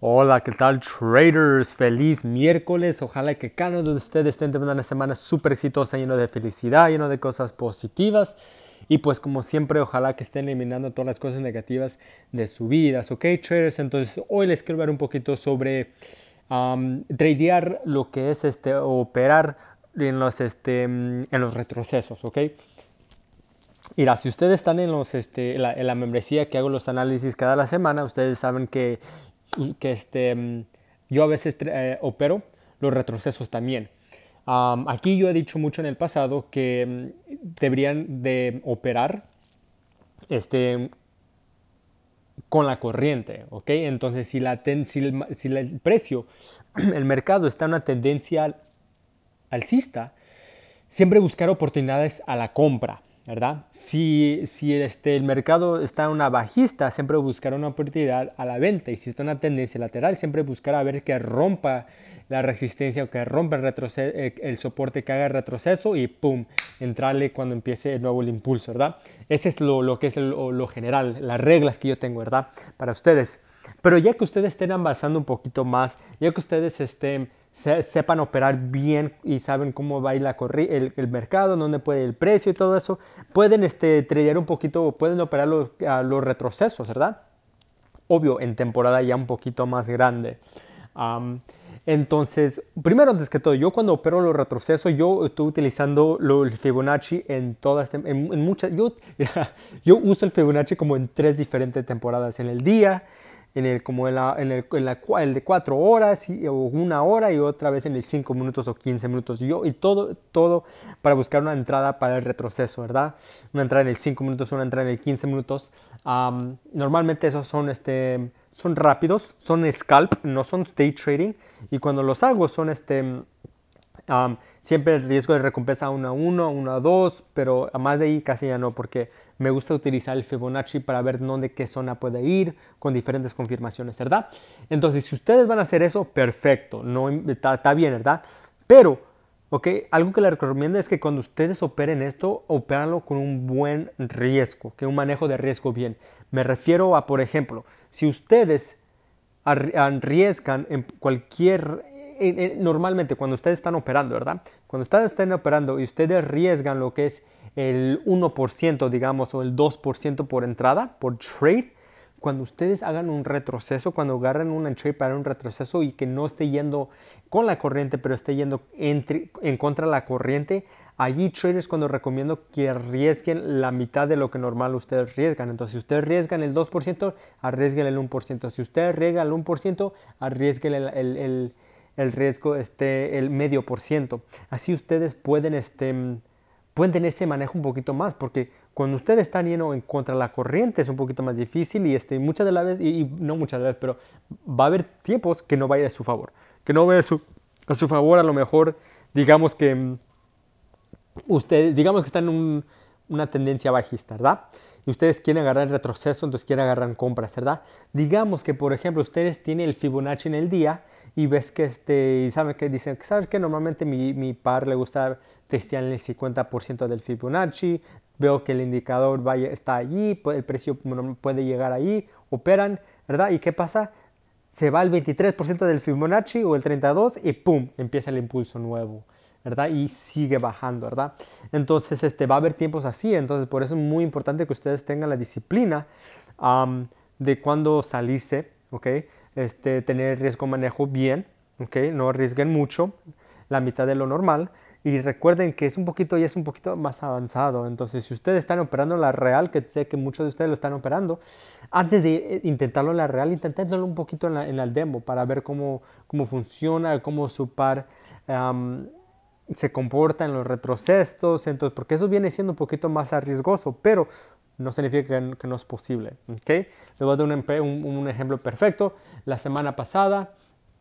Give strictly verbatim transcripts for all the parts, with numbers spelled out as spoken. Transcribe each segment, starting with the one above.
Hola, ¿qué tal traders? Feliz miércoles. Ojalá que cada uno de ustedes estén teniendo una semana súper exitosa, lleno de felicidad, lleno de cosas positivas. Y pues como siempre, ojalá que estén eliminando todas las cosas negativas de su vida. ¿Ok, traders? Entonces hoy les quiero hablar un poquito sobre um, tradear lo que es este operar en los, este, mm, en los retrocesos. ¿Ok? Mira, si ustedes están en, los, este, en la, en la membresía que hago los análisis cada la semana, ustedes saben que, que este, mm, yo a veces eh, opero los retrocesos también. Am, aquí yo he dicho mucho en el pasado que mm, deberían de operar este, con la corriente, ¿ok? Entonces, si, la ten- si, el, si el precio, el mercado está en una tendencia alcista, siempre buscar oportunidades a la compra, ¿verdad? Si, si este, el mercado está en una bajista, siempre buscar una oportunidad a la venta. Y si está en una tendencia lateral, siempre buscar a ver que rompa la resistencia o que rompa el, retroce- el soporte, que haga retroceso y ¡pum! Entrarle cuando empiece de nuevo el impulso, ¿verdad? Ese es lo, lo que es lo, lo general, las reglas que yo tengo, ¿verdad? Para ustedes. Pero ya que ustedes estén avanzando un poquito más, ya que ustedes estén se, sepan operar bien y saben cómo va a ir la el, el, mercado, dónde puede ir el precio y todo eso, pueden este, tradear un poquito, pueden operar los, a los retrocesos, ¿verdad? Obvio, en temporada ya un poquito más grande. Um, entonces, primero, antes que todo, yo cuando opero los retrocesos, yo estoy utilizando lo, el Fibonacci en todas, en, en muchas, yo, yo uso el Fibonacci como en tres diferentes temporadas, en el día, en el, como en, la, en, el, en la, el de cuatro horas y, o una hora y otra vez en el cinco minutos o quince minutos. Yo, y todo, todo para buscar una entrada para el retroceso, ¿verdad? Una entrada en el cinco minutos, una entrada en el quince minutos. Um, normalmente esos son, este, son rápidos, son scalp, no son day trading. Y cuando los hago son este, Um, siempre el riesgo de recompensa uno a uno, uno a dos, pero a más de ahí casi ya no, porque me gusta utilizar el Fibonacci para ver dónde, qué zona puede ir, con diferentes confirmaciones, ¿verdad? Entonces, si ustedes van a hacer eso, perfecto, no, está, está bien, ¿verdad? Pero, ok, algo que les recomiendo es que cuando ustedes operen esto, opéranlo con un buen riesgo, que un manejo de riesgo bien. Me refiero a, por ejemplo, si ustedes arriesgan en cualquier, en, en, normalmente cuando ustedes están operando, ¿verdad? Cuando ustedes están operando y ustedes arriesgan lo que es el uno por ciento, digamos, o el dos por ciento por entrada, por trade, cuando ustedes hagan un retroceso, cuando agarren un trade para un retroceso y que no esté yendo con la corriente, pero esté yendo entre, en contra de la corriente, allí traders cuando recomiendo que arriesguen la mitad de lo que normal ustedes arriesgan. Entonces, si ustedes arriesgan el dos por ciento, arriesguen el uno por ciento. Si usted arriesga el uno por ciento, arriesguen el, el, el, el riesgo, este, el medio por ciento. Así ustedes pueden, este, pueden tener ese manejo un poquito más, porque cuando ustedes están yendo en contra de la corriente es un poquito más difícil y este, muchas de las veces, y, y no muchas veces, pero va a haber tiempos que no vaya a su favor. Que no vaya a su, a su favor, a lo mejor, digamos que ustedes, digamos que están en un, una tendencia bajista, ¿verdad? Y ustedes quieren agarrar el retroceso, entonces quieren agarrar compras, ¿verdad? Digamos que, por ejemplo, ustedes tienen el Fibonacci en el día y ves que este, y saben que dicen, ¿sabes qué? Normalmente mi, mi par le gusta testear el cincuenta por ciento del Fibonacci, veo que el indicador vaya, está allí, el precio puede llegar ahí, operan, ¿verdad? ¿Y qué pasa? Se va el veintitrés por ciento del Fibonacci o el treinta y dos por ciento y ¡pum! Empieza el impulso nuevo, ¿verdad? Y sigue bajando, ¿verdad? Entonces, este, va a haber tiempos así, entonces por eso es muy importante que ustedes tengan la disciplina um, de cuándo salirse, ¿ok? Este, tener riesgo manejo bien, ¿ok? No arriesguen mucho, la mitad de lo normal. Y recuerden que es un poquito, ya es un poquito más avanzado. Entonces, si ustedes están operando en la real, que sé que muchos de ustedes lo están operando, antes de eh, intentarlo en la real, intenténdolo un poquito en la, en la demo para ver cómo, cómo funciona, cómo su par um, se comporta en los retrocesos, entonces, porque eso viene siendo un poquito más arriesgoso, pero no significa que, que no es posible. ¿Okay? Les voy a dar un, un, un ejemplo perfecto. La semana pasada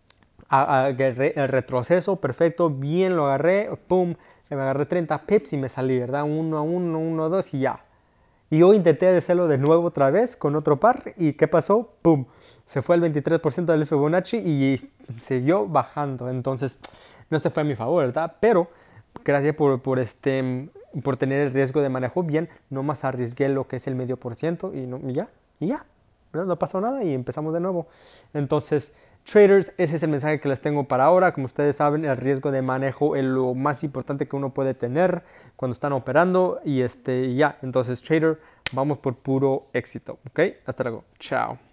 agarré el retroceso, perfecto, bien lo agarré, pum, me agarré treinta pips y me salí, ¿verdad? Uno a uno, uno a dos y ya. Y yo intenté hacerlo de nuevo otra vez con otro par y ¿qué pasó? ¡Pum! Se fue el veintitrés por ciento del Fibonacci y siguió bajando. Entonces, no se fue a mi favor, ¿verdad? Pero, gracias por, por, este, por tener el riesgo de manejo bien, no más arriesgué lo que es el medio por ciento y, no, y ya, y ya. no, no pasó nada y empezamos de nuevo. Entonces, traders, ese es el mensaje que les tengo para ahora. Como ustedes saben, el riesgo de manejo es lo más importante que uno puede tener cuando están operando. Y este, ya, entonces, trader, vamos por puro éxito. ¿Ok? Hasta luego. Chao.